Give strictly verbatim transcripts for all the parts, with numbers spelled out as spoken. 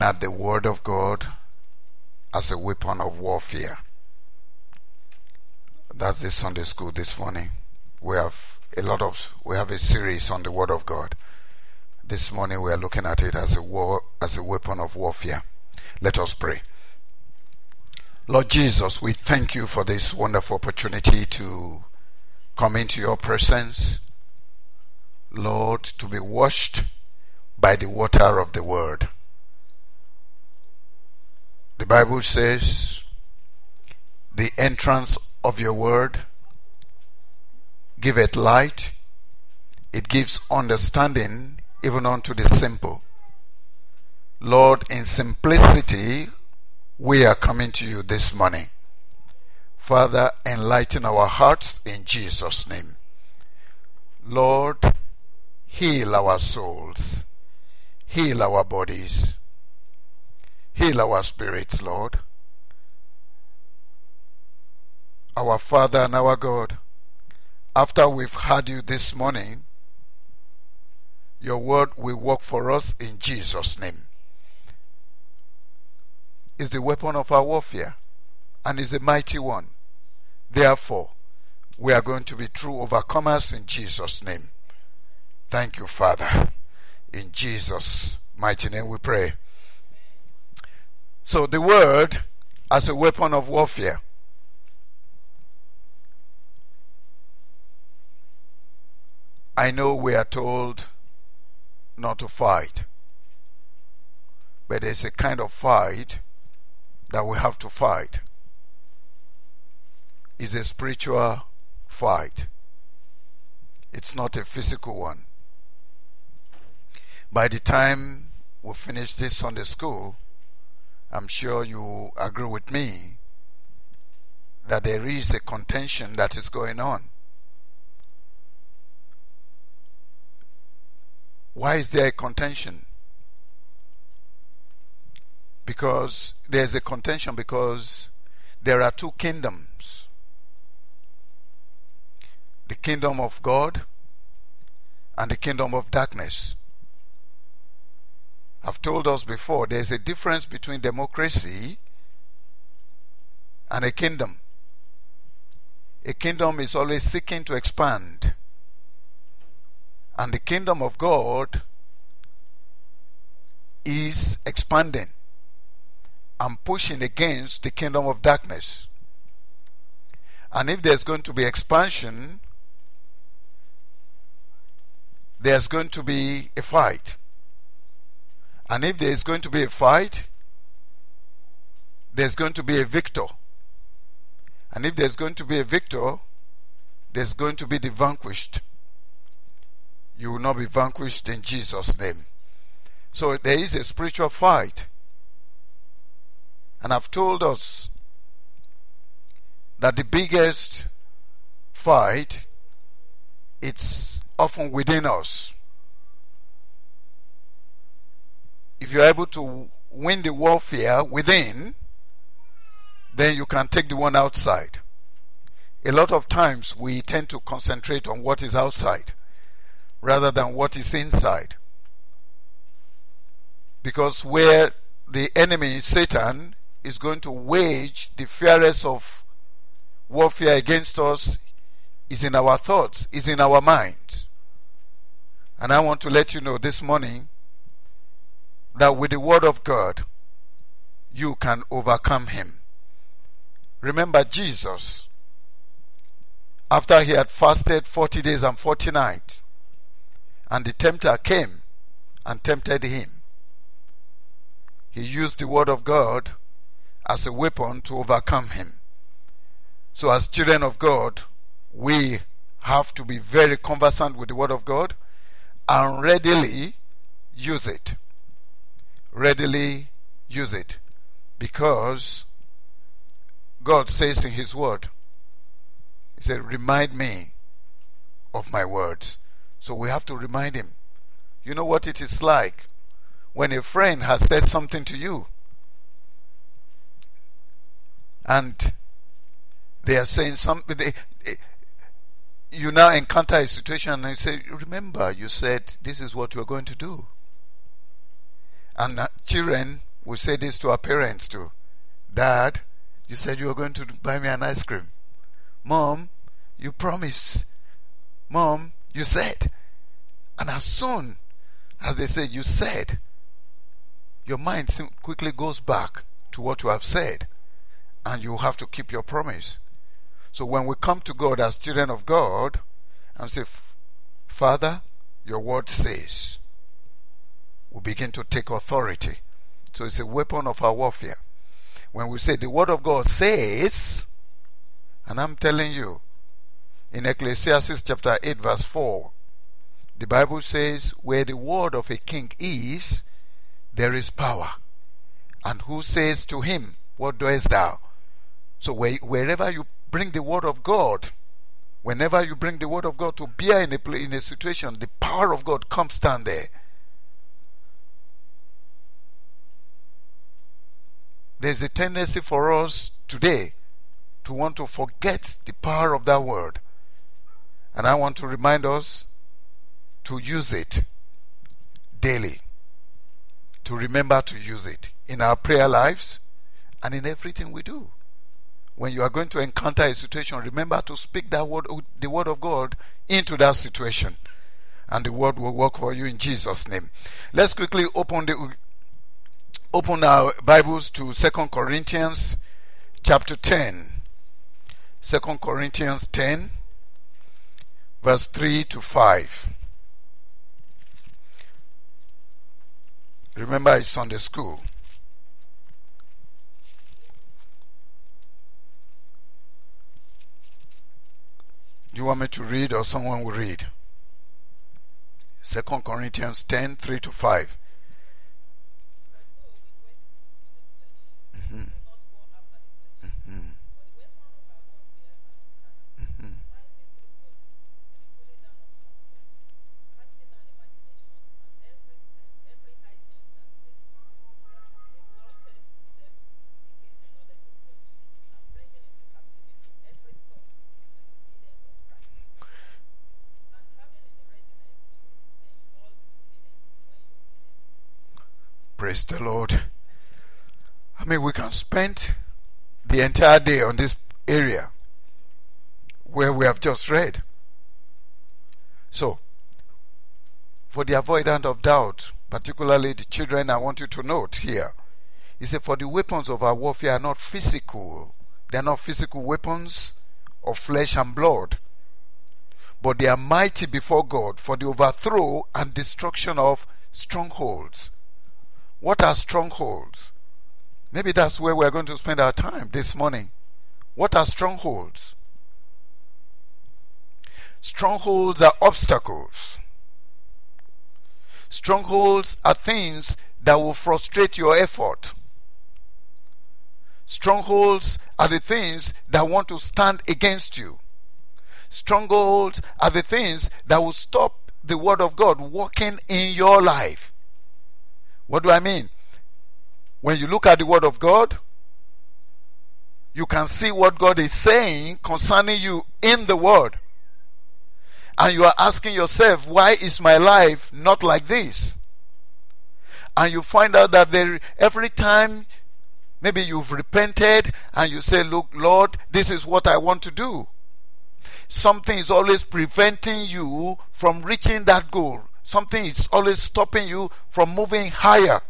at the Word of God as a weapon of warfare. That's the Sunday school this morning. We have a lot of, we have a series on the Word of God. This morning we are looking at it as a war, as a weapon of warfare. Let us pray. Lord Jesus, we thank you for this wonderful opportunity to come into your presence. Lord, to be washed by the water of the Word. The Bible says, the entrance of your Word giveth light, it gives understanding even unto the simple. Lord, in simplicity, we are coming to you this morning. Father, enlighten our hearts in Jesus' name. Lord, heal our souls, heal our bodies, heal our spirits, Lord. Our Father and our God, after we've heard you this morning, your word will work for us in Jesus' name. It's the weapon of our warfare and is a mighty one. Therefore, we are going to be true overcomers in Jesus' name. Thank you, Father. In Jesus' mighty name we pray. So the word as a weapon of warfare. I know we are told not to fight, but there's a kind of fight that we have to fight. It's a spiritual fight. It's not a physical one. By the time we finish this Sunday school, I'm sure you agree with me that there is a contention that is going on. Why is there a contention? Because there's a contention because there are two kingdoms. The kingdom of God and the kingdom of darkness. I've told us before, there's a difference between democracy and a kingdom. A kingdom is always seeking to expand. And the kingdom of God is expanding and pushing against the kingdom of darkness. And if there's going to be expansion, there's going to be a fight. And if there is going to be a fight, there's going to be a victor. And if there's going to be a victor, there's going to be the vanquished. You will not be vanquished in Jesus' name. So there is a spiritual fight. And I've told us that the biggest fight, it's often within us. If you're able to win the warfare within, then you can take the one outside. A lot of times we tend to concentrate on what is outside rather than what is inside. Because where the enemy, Satan, is going to wage the fiercest of warfare against us is in our thoughts, is in our minds. And I want to let you know this morning that with the word of God, you can overcome him. Remember Jesus, after he had fasted forty days and forty nights, and the tempter came and tempted him, he used the word of God as a weapon to overcome him. So as children of God, we have to be very conversant with the word of God and readily use it. Readily use it. Because God says in his word, he said, remind me of my words. So we have to remind him. You know what it is like when a friend has said something to you and they are saying something, they, you now encounter a situation and you say, remember, you said this is what you're going to do. And uh, children We say this to our parents too. Dad, you said you were going to buy me an ice cream. Mom, you promised. Mom, you said. And as soon as they say you said, your mind quickly goes back to what you have said, and you have to keep your promise. So when we come to God as children of God and say, Father, your word says, we begin to take authority. So it's a weapon of our warfare. When we say the word of God says, and I'm telling you, in Ecclesiastes chapter eight verse four, the Bible says, where the word of a king is, there is power. And who says to him, what doest thou? So where, wherever you bring the word of God, whenever you bring the word of God to bear in a, in a situation, the power of God comes down there. There's a tendency for us today to want to forget the power of that word. And I want to remind us to use it daily. To remember to use it in our prayer lives and in everything we do. When you are going to encounter a situation, remember to speak that word, the word of God into that situation. And the word will work for you in Jesus' name. Let's quickly open the open our Bibles to Second Corinthians chapter ten. Second Corinthians ten, verse three to five. Remember, it's Sunday school. Do you want me to read or someone will read? Second Corinthians ten, three to five. Mm-hmm. Mm-hmm. Mm-hmm. Praise the Lord. I mean, we can spend the entire day on this area where we have just read. So, for the avoidance of doubt, particularly the children, I want you to note here, he said, for the weapons of our warfare are not physical. They are not physical weapons of flesh and blood, but they are mighty before God for the overthrow and destruction of strongholds. What are strongholds? Maybe that's where we're going to spend our time this morning. What are strongholds? Strongholds are obstacles. Strongholds are things that will frustrate your effort. Strongholds are the things that want to stand against you. Strongholds are the things that will stop the word of God working in your life. What do I mean? When you look at the word of God, you can see what God is saying concerning you in the word. And you are asking yourself, why is my life not like this? And you find out that there, every time maybe you've repented and you say, look, Lord, this is what I want to do. Something is always preventing you from reaching that goal. Something is always stopping you from moving higher.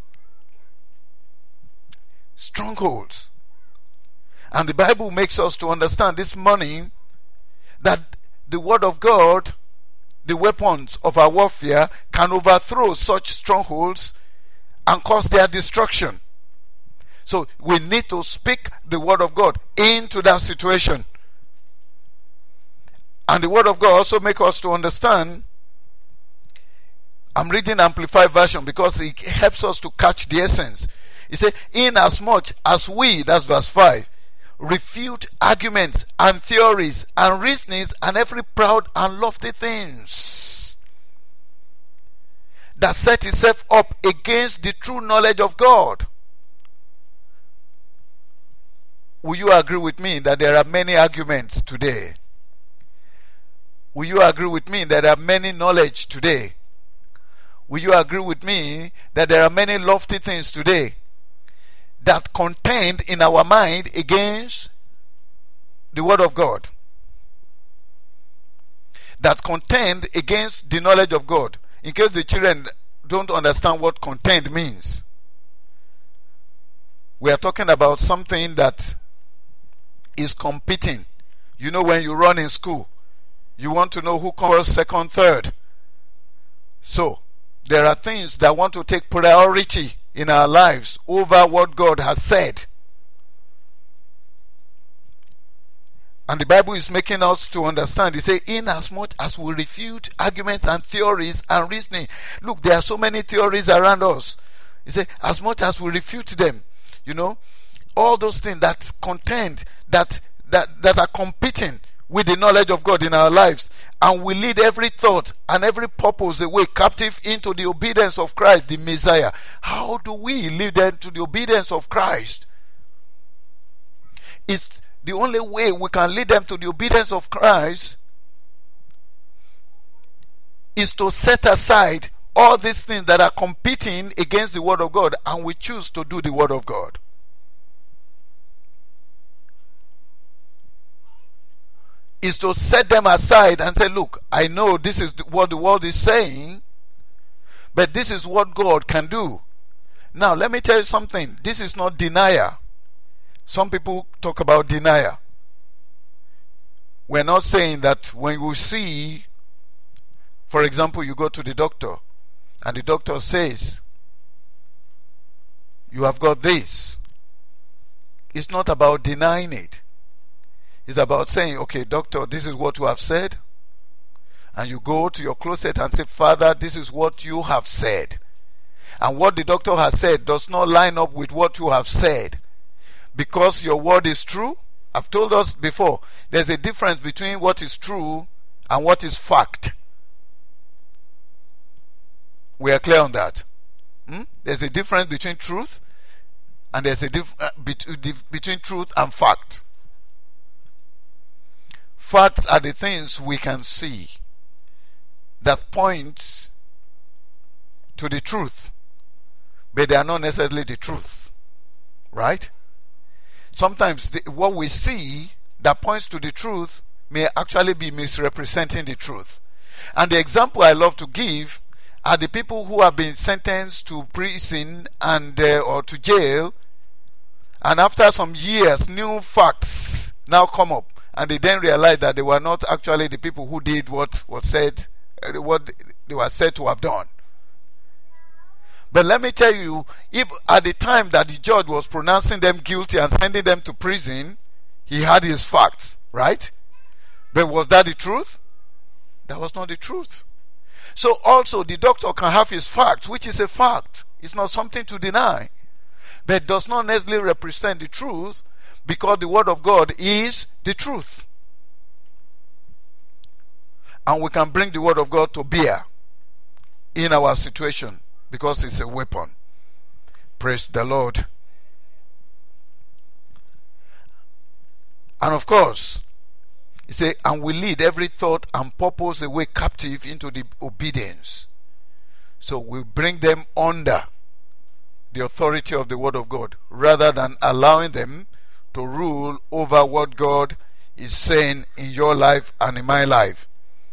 Strongholds. And the Bible makes us to understand this morning that the word of God, the weapons of our warfare, can overthrow such strongholds and cause their destruction. So we need to speak the word of God into that situation. And the word of God also makes us to understand, I'm reading Amplified Version because it helps us to catch the essence. He said, inasmuch as we, that's verse five, refute arguments and theories and reasonings and every proud and lofty things that set itself up against the true knowledge of God. Will you agree with me that there are many arguments today? Will you agree with me that there are many knowledge today? Will you agree with me that there are many lofty things today? that contend in our mind against the word of God. That contend against the knowledge of God. In case the children don't understand what contend means, we are talking about something that is competing. You know, when you run in school, you want to know who comes second, third. So, there are things that want to take priority in our lives over what God has said. And the Bible is making us to understand. He says, in as much as we refute arguments and theories and reasoning. Look, there are so many theories around us. He says, as much as we refute them, you know, all those things that contend, that, that, that are competing with the knowledge of God in our lives, and we lead every thought and every purpose away captive into the obedience of Christ, the Messiah. How do we lead them to the obedience of Christ? It's the only way we can lead them to the obedience of Christ is to set aside all these things that are competing against the word of God, and we choose to do the word of God. Is to set them aside and say, look, I know this is what the world is saying, but this is what God can do. Now, let me tell you something. This is not denial. Some people talk about denial. We're not saying that when you see, for example, you go to the doctor, and the doctor says, you have got this. It's not about denying it. It's about saying, okay, doctor, this is what you have said. And you go to your closet and say, Father, this is what you have said. And what the doctor has said does not line up with what you have said. Because your word is true. I've told us before, there's a difference between what is true and what is fact. We are clear on that. Hmm? There's a difference between truth and there's a difference uh, bet- between truth and fact. Facts are the things we can see that point to the truth, but they are not necessarily the truth. Right? Sometimes the, what we see that points to the truth may actually be misrepresenting the truth. And the example I love to give are the people who have been sentenced to prison and uh, or to jail, and after some years, new facts now come up, and they then realize that they were not actually the people who did what was said, uh, what they were said to have done. But let me tell you, if at the time that the judge was pronouncing them guilty and sending them to prison, he had his facts, right? But was that the truth? That was not the truth. So also the doctor can have his facts, which is a fact. It's not something to deny. But does not necessarily represent the truth, because the word of God is the truth. And we can bring the word of God to bear in our situation, because it's a weapon. Praise the Lord. And of course, he said, and we lead every thought and purpose away captive into the obedience. So we bring them under the authority of the word of God, rather than allowing them to rule over what God is saying in your life and in my life.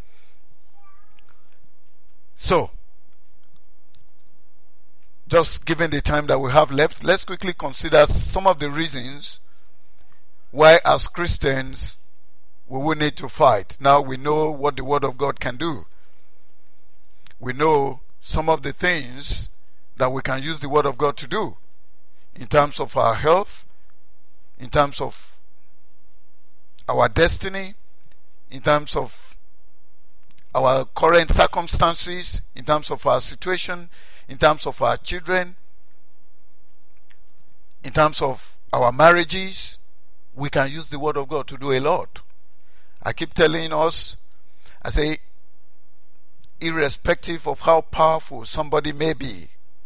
So, just given the time that we have left, let's quickly consider some of the reasons why as Christians we will need to fight. Now we know what the word of God can do. We know some of the things that we can use the word of God to do in terms of our health, in terms of our destiny, in terms of our current circumstances, in terms of our situation, in terms of our children, in terms of our marriages. We can use the word of God to do a lot. I keep telling us, I say, irrespective of how powerful somebody may be,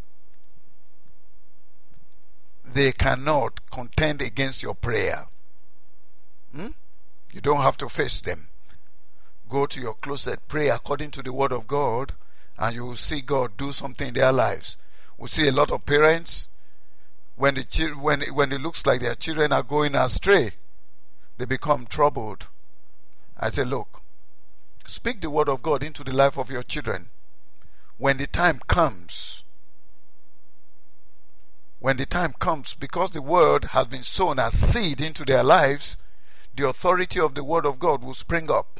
they cannot contend against your prayer. Hmm? You don't have to face them. Go to your closet, pray according to the word of God, and you will see God do something in their lives. We see a lot of parents, when when the chil- when when it looks like their children are going astray, they become troubled. I say, look, speak the word of God into the life of your children. When the time comes, when the time comes, because the word has been sown as seed into their lives, the authority of the word of God will spring up.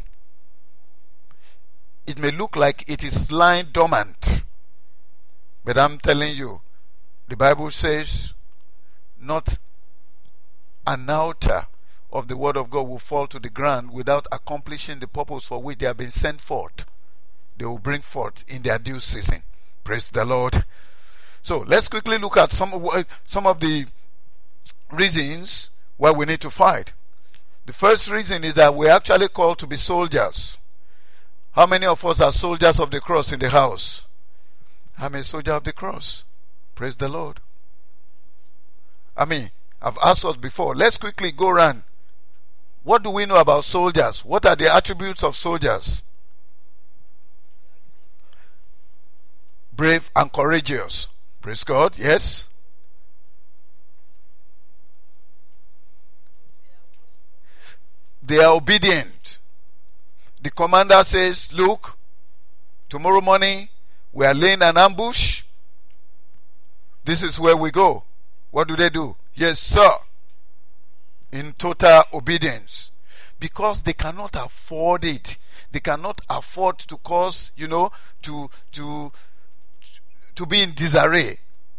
It may look like it is lying dormant, but I'm telling you, the Bible says, not an iota of the word of God will fall to the ground without accomplishing the purpose for which they have been sent forth. They will bring forth in their due season. Praise the Lord. So let's quickly look at some of, some of the reasons why we need to fight. The first reason is that we're actually called to be soldiers. How many of us are soldiers of the cross in the house? I'm a soldier of the cross. Praise the Lord. I mean, I've asked us before. Let's quickly go around. What do we know about soldiers? What are the attributes of soldiers? Brave and courageous. Praise God. Yes. They are obedient. The commander says, look, tomorrow morning we are laying an ambush. This is where we go. What do they do? Yes, sir. In total obedience. Because they cannot afford it. They cannot afford to cause, you know, to to to be in disarray.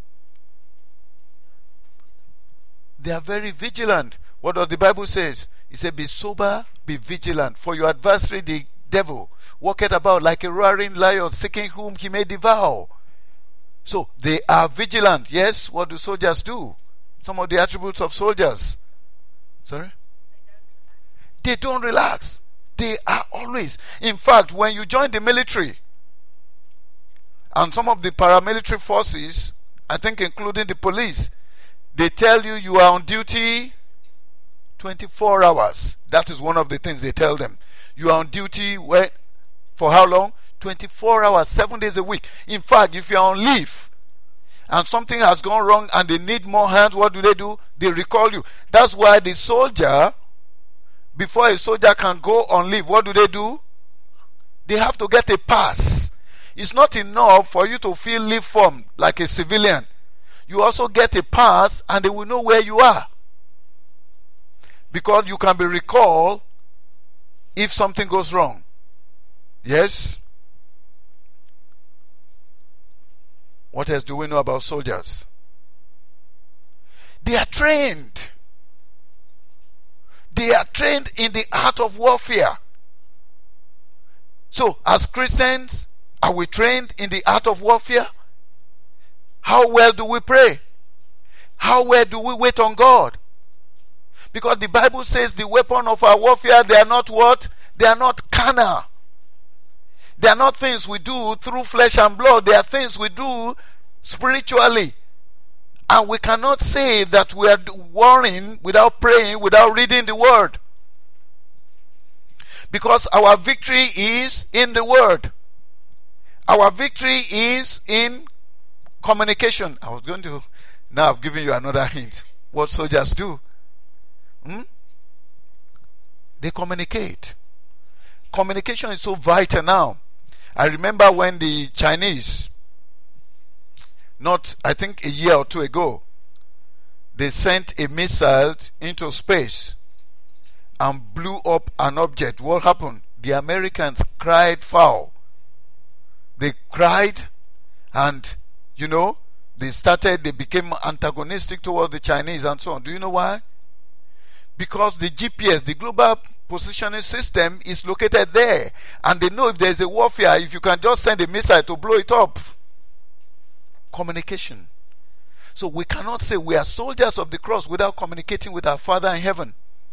They are very vigilant. What does the Bible says? It said, be sober, be vigilant, for your adversary the devil walketh about like a roaring lion, seeking whom he may devour. So they are vigilant. Yes, what do soldiers do? Some of the attributes of soldiers. Sorry? They don't relax. They are always. In fact, when you join the military and some of the paramilitary forces, I think including the police, they tell you you are on duty twenty-four hours. That is one of the things they tell them. You are on duty where, for how long? twenty-four hours, seven days a week. In fact, if you are on leave and something has gone wrong and they need more hands, what do they do? They recall you. That's why the soldier, before a soldier can go on leave, what do they do? They have to get a pass. It's not enough for you to fill leave form like a civilian. You also get a pass and they will know where you are. Because you can be recalled if something goes wrong. Yes? What else do we know about soldiers? They are trained. They are trained in the art of warfare. So, as Christians, are we trained in the art of warfare? How well do we pray? How well do we wait on God? Because the Bible says the weapon of our warfare, they are not what? They are not carnal. They are not things we do through flesh and blood. They are things we do spiritually. And we cannot say that we are warring without praying, without reading the word. Because our victory is in the word. Our victory is in communication. I was going to, now I've given you another hint. What soldiers do. Hmm? They communicate. Communication is so vital now. I remember when the Chinese, not I think a year or two ago, they sent a missile into space and blew up an object. What happened? The Americans cried foul. They cried and, you know, they started, they became antagonistic towards the Chinese and so on. Do you know why? Because the G P S, the global positioning system, is located there. And they know if there's a warfare, if you can just send a missile to blow it up. Communication. So we cannot say we are soldiers of the cross without communicating with our Father in heaven.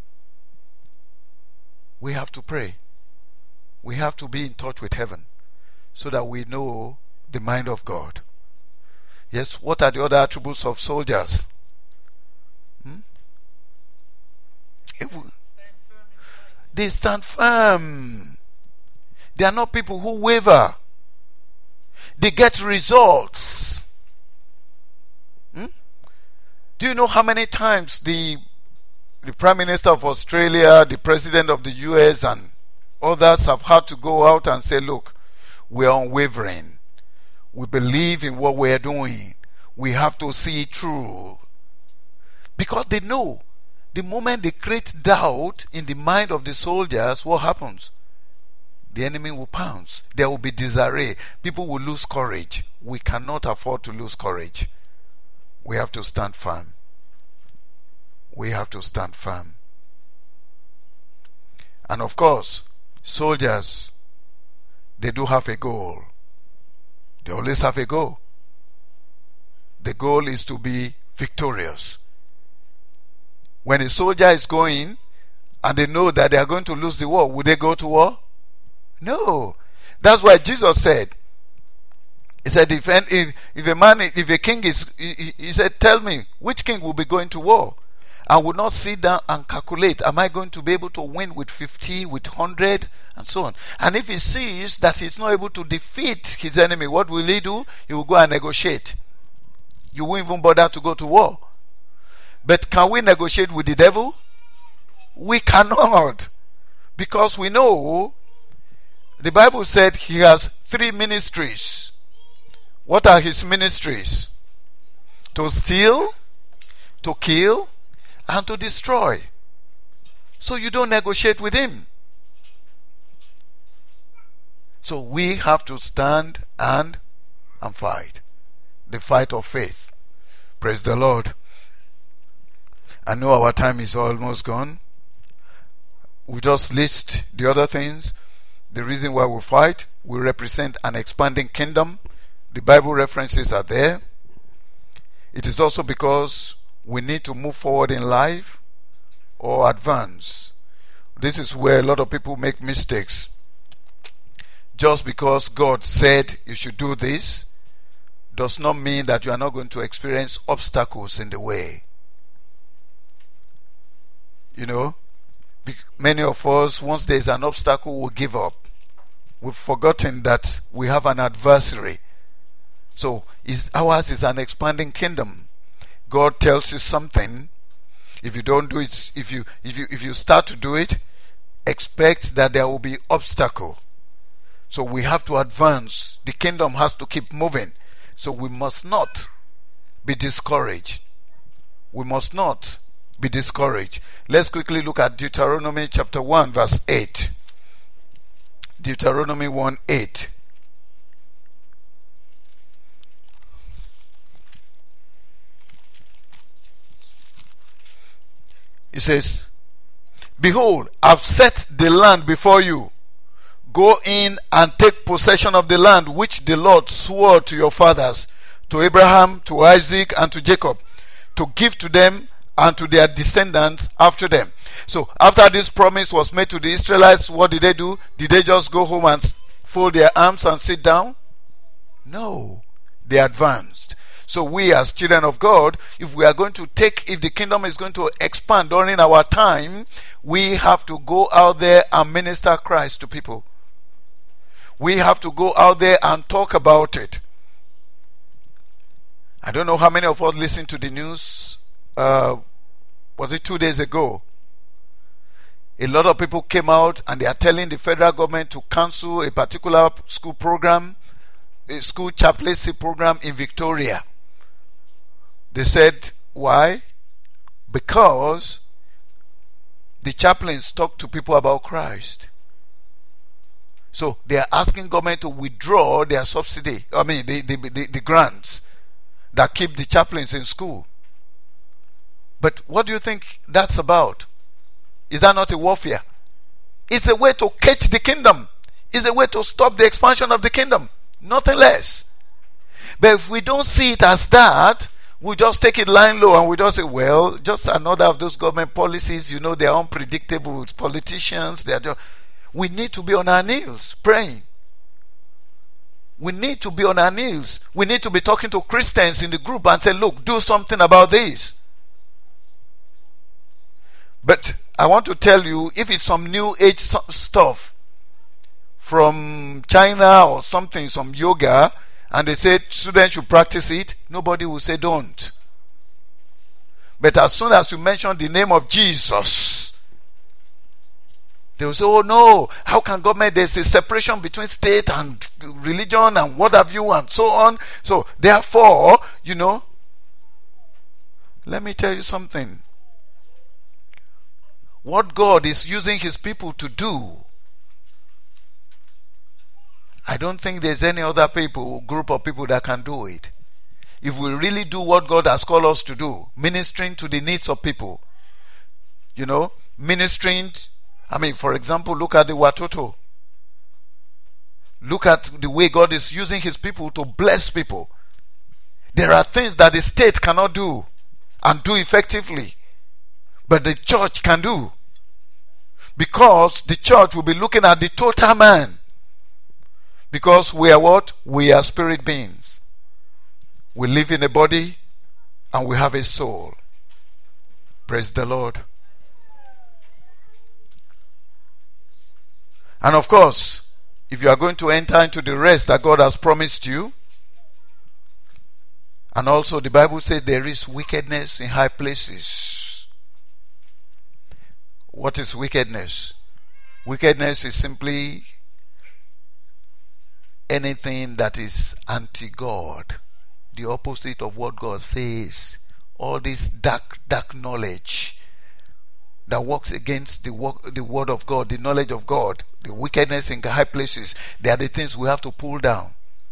We have to pray. We have to be in touch with heaven so that we know the mind of God. Yes, what are the other attributes of soldiers? Hmm? If we, they stand firm. They are not people who waver. They get results. Hmm? Do you know how many times the the Prime Minister of Australia, the President of the U S, and others have had to go out and say, look, we are unwavering. We believe in what we are doing. We have to see it through. Because they know the moment they create doubt in the mind of the soldiers, what happens? The enemy will pounce. There will be disarray. People will lose courage. We cannot afford to lose courage. We have to stand firm. We have to stand firm. And of course, soldiers, they do have a goal. They always have a goal. The goal is to be victorious. When a soldier is going and they know that they are going to lose the war, would they go to war? No. That's why Jesus said, he said, if, if, if a man, if a king is, he, he said, tell me, which king will be going to war? And would not sit down and calculate, am I going to be able to win with fifty, with one hundred, and so on. And if he sees that he's not able to defeat his enemy, what will he do? He will go and negotiate. You won't even bother to go to war. But can we negotiate with the devil? We cannot. Because we know the Bible said he has three ministries. What are his ministries? To steal, to kill, and to destroy. So you don't negotiate with him. So we have to stand and and fight. The fight of faith. Praise the Lord. I know our time is almost gone. We just list the other things. The reason why we fight, we represent an expanding kingdom. The Bible references are there. It is also because we need to move forward in life or advance. This is where a lot of people make mistakes. Just because God said you should do this does not mean that you are not going to experience obstacles in the way. You know, many of us, once there is an obstacle, will give up. We've forgotten that we have an adversary. So is, ours is an expanding kingdom. God tells you something. If you don't do it, if you if you if you start to do it, expect that there will be obstacle. So we have to advance. The kingdom has to keep moving. So we must not be discouraged. We must not be discouraged. Let's quickly look at Deuteronomy chapter one verse eight. Deuteronomy one eight. It says, behold, I've set the land before you. Go in and take possession of the land which the Lord swore to your fathers, to Abraham, to Isaac, and to Jacob, to give to them and to their descendants after them. So after this promise was made to the Israelites, what did they do? Did they just go home and fold their arms and sit down? No, they advanced. So we as children of God, if we are going to take, if the kingdom is going to expand during our time, we have to go out there and minister Christ to people. We have to go out there and talk about it. I don't know how many of us listened to the news. Uh, was it two days ago? A lot of people came out and they are telling the federal government to cancel a particular school program, a school chaplaincy program in Victoria. They said, why? Because the chaplains talk to people about Christ. So they are asking government to withdraw their subsidy, I mean the, the, the, the grants that keep the chaplains in school. But what do you think that's about? Is that not a warfare? It's a way to catch the kingdom. It's a way to stop the expansion of the kingdom. Nothing less. But if we don't see it as that, we just take it lying low and we just say, well, just another of those government policies, you know, they are unpredictable. Politicians, they are just... We need to be on our knees praying. We need to be on our knees. We need to be talking to Christians in the group and say, look, do something about this. But I want to tell you, if it's some new age stuff from China or something, some yoga, and they say students should practice it, nobody will say don't. But as soon as you mention the name of Jesus, they will say, oh no, how can government, there's a separation between state and religion and what have you and so on. So therefore, you know, let me tell you something. What God is using his people to do, I don't think there's any other people, group of people that can do it. If we really do what God has called us to do, ministering to the needs of people, you know, ministering, I mean, for example, look at the Watoto. Look at the way God is using his people to bless people. There are things that the state cannot do and do effectively, but the church can do. Because the church will be looking at the total man. Because we are what? We are spirit beings. We live in a body and we have a soul. Praise the Lord. And of course, if you are going to enter into the rest that God has promised you, and also the Bible says there is wickedness in high places. What is wickedness? Wickedness is simply anything that is anti-God, the opposite of what God says. All this dark, dark knowledge that works against the work, the word of God, the knowledge of God, the wickedness in high places, they are the things we have to pull down.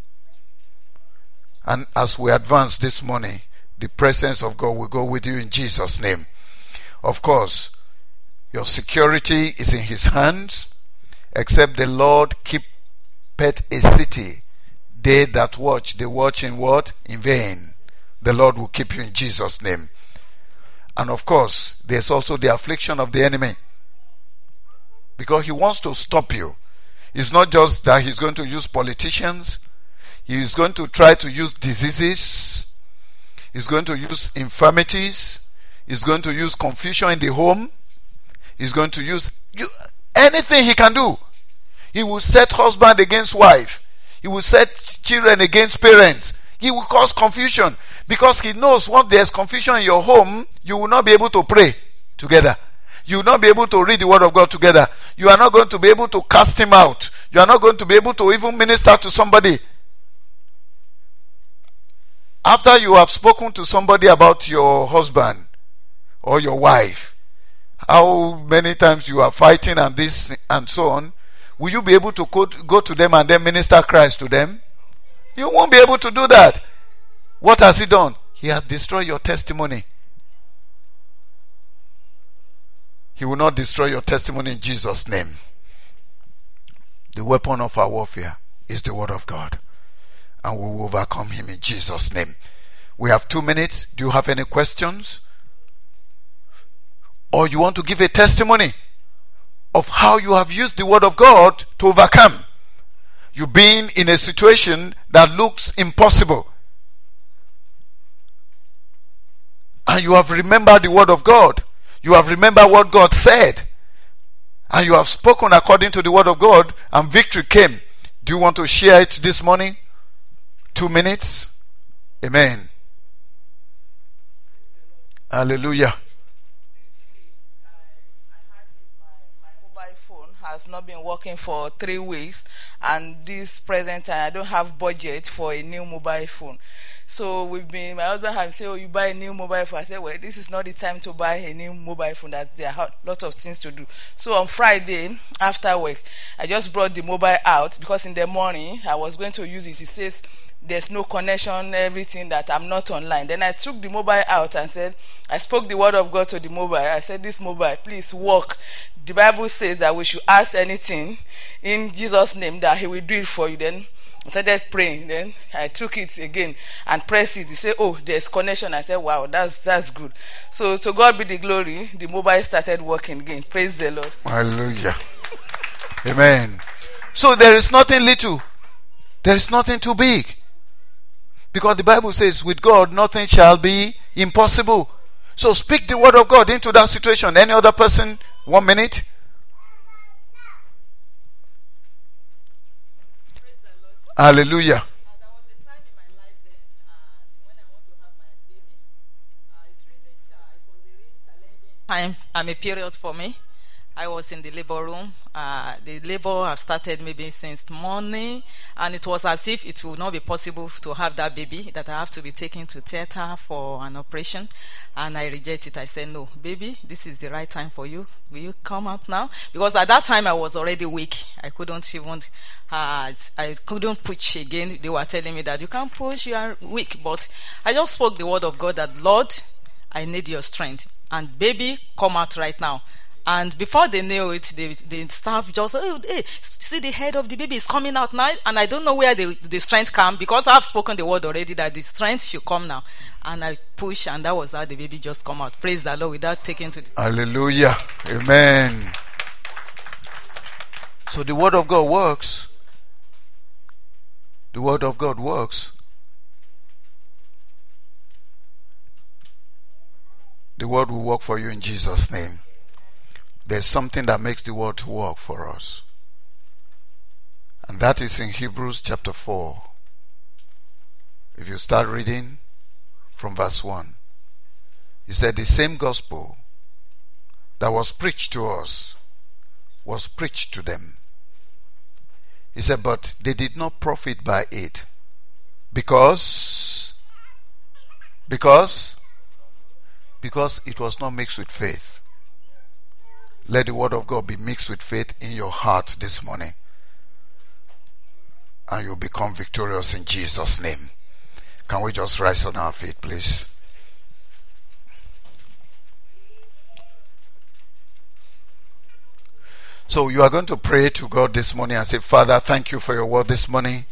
And as we advance this morning, the presence of God will go with you in Jesus' name. Of course, your security is in his hands. Except the Lord keepeth a city, they that watch, they watch in what? In vain. The Lord will keep you in Jesus' name. And of course, there's also the affliction of the enemy. Because he wants to stop you. It's not just that he's going to use politicians. He's going to try to use diseases. He's going to use infirmities. He's going to use confusion in the home. He's going to use you, anything he can do. He will set husband against wife. He will set children against parents. He will cause confusion. Because he knows once there's confusion in your home, you will not be able to pray together. You will not be able to read the word of God together. You are not going to be able to cast him out. You are not going to be able to even minister to somebody. After you have spoken to somebody about your husband or your wife, how many times you are fighting and this and so on, will you be able to go to them and then minister Christ to them? You won't be able to do that. What has he done? He has destroyed your testimony. He will not destroy your testimony in Jesus' name. The weapon of our warfare is the word of God. And we will overcome him in Jesus' name. We have two minutes. Do you have any questions? Or you want to give a testimony of how you have used the word of God to overcome? You've been in a situation that looks impossible. And you have remembered the word of God. You have remembered what God said. And you have spoken according to the word of God, and victory came. Do you want to share it this morning? Two minutes. Amen. Hallelujah. Has not been working for three weeks, and this present time I don't have budget for a new mobile phone. So we've been, my husband has said, oh, you buy a new mobile phone. I said, well, this is not the time to buy a new mobile phone, that there are a lot of things to do. So on Friday after work, I just brought the mobile out, because in the morning I was going to use it. It says there's no connection, everything, that I'm not online. Then I took the mobile out and said, I spoke the word of God to the mobile. I said, this mobile, please work. The Bible says that we should ask anything in Jesus' name, that he will do it for you. Then I started praying. Then I took it again and pressed it. He said, oh, there's connection. I said, wow, that's that's good. So to God be the glory, the mobile started working again. Praise the Lord. Hallelujah. Amen. So there is nothing little. There is nothing too big. Because the Bible says, with God, nothing shall be impossible. So speak the word of God into that situation. Any other person? One minute. Hallelujah. Uh, there was a time in my life then, uh, when I want to have my baby. Uh, it's really, uh, it time and a period for me. I was in the labor room. Uh, the labor have started maybe since morning, and it was as if it would not be possible to have that baby, that I have to be taken to theater for an operation. And I reject it. I said, no, baby, this is the right time for you. Will you come out now? Because at that time I was already weak. I couldn't even, uh, I couldn't push again. They were telling me that you can't push, you are weak. But I just spoke the word of God that, Lord, I need your strength. And baby, come out right now. And before they knew it, the, the staff just, oh, hey, see the head of the baby is coming out now. And I don't know where the, the strength come, because I've spoken the word already that the strength should come now. And I push, and that was how the baby just come out. Praise the Lord, without taking to the... Hallelujah. Amen. So the word of God works. The word of God works. The word will work for you in Jesus' name. There's something that makes the word to work for us. And that is in Hebrews chapter four. If you start reading from verse one. He said the same gospel that was preached to us was preached to them. He said, but they did not profit by it. Because, because, because it was not mixed with faith. Let the word of God be mixed with faith in your heart this morning. And you'll become victorious in Jesus' name. Can we just rise on our feet, please? So you are going to pray to God this morning and say, Father, thank you for your word this morning.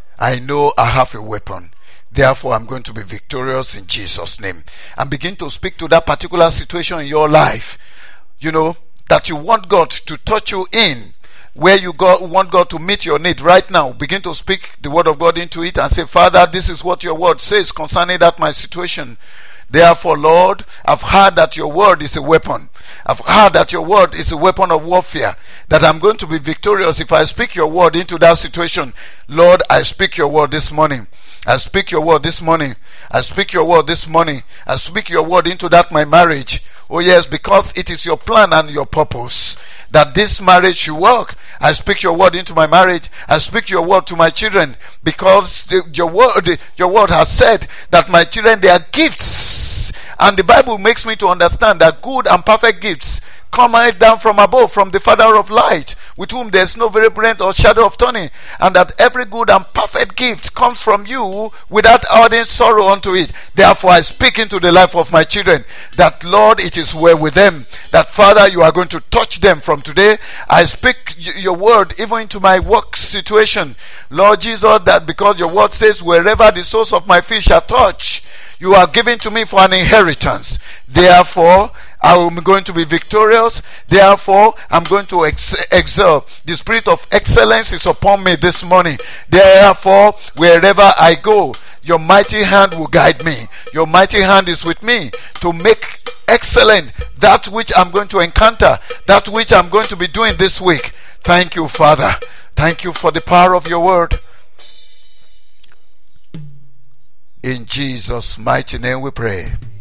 I know I have a weapon. Therefore, I'm going to be victorious in Jesus' name. And begin to speak to that particular situation in your life. You know, that you want God to touch you in, where you go, want God to meet your need right now. Begin to speak the word of God into it and say, Father, this is what your word says concerning that my situation. Therefore, Lord, I've heard that your word is a weapon. I've heard that your word is a weapon of warfare, that I'm going to be victorious if I speak your word into that situation. Lord, I speak your word this morning. I speak your word this morning. I speak your word this morning. I speak your word into that my marriage. Oh yes, because it is your plan and your purpose that this marriage should work. I speak your word into my marriage. I speak your word to my children, because the, your word, the, your word has said that my children, they are gifts. And the Bible makes me to understand that good and perfect gifts come down from above, from the Father of light, with whom there is no variablement or shadow of turning, and that every good and perfect gift comes from you without adding sorrow unto it. Therefore I speak into the life of my children that, Lord, it is well with them, that, Father, you are going to touch them from today. I speak your word even into my work situation, Lord Jesus, that because your word says, wherever the soles of my feet shall touch, you are given to me for an inheritance. Therefore, I am going to be victorious. Therefore, I'm going to ex- excel. The spirit of excellence is upon me this morning. Therefore, wherever I go, your mighty hand will guide me. Your mighty hand is with me to make excellent that which I'm going to encounter, that which I'm going to be doing this week. Thank you, Father. Thank you for the power of your word. In Jesus' mighty name we pray.